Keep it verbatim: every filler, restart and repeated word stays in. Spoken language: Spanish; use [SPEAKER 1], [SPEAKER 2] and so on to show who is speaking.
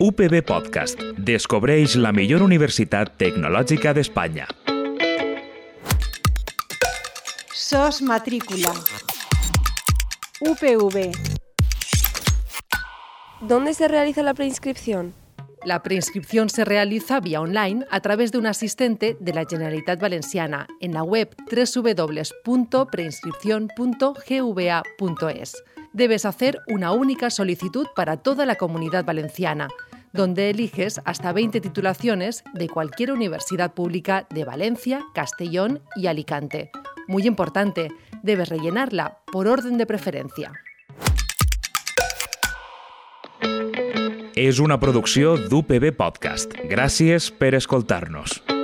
[SPEAKER 1] U P B Podcast. Descobreix la millor universitat tecnològica d'Espanya.
[SPEAKER 2] Sos matrícula. U P V.
[SPEAKER 3] ¿Dónde se realiza la preinscripción?
[SPEAKER 4] La preinscripción se realiza vía online a través de un asistente de la Generalitat Valenciana en la web doble u doble u doble u punto preinscripción punto g v a punto es. Debes hacer una única solicitud para toda la Comunidad Valenciana, donde eliges hasta veinte titulaciones de cualquier universidad pública de Valencia, Castellón y Alicante. Muy importante, debes rellenarla por orden de preferencia.
[SPEAKER 1] És una producció d'U P B Podcast. Gràcies per escoltar-nos.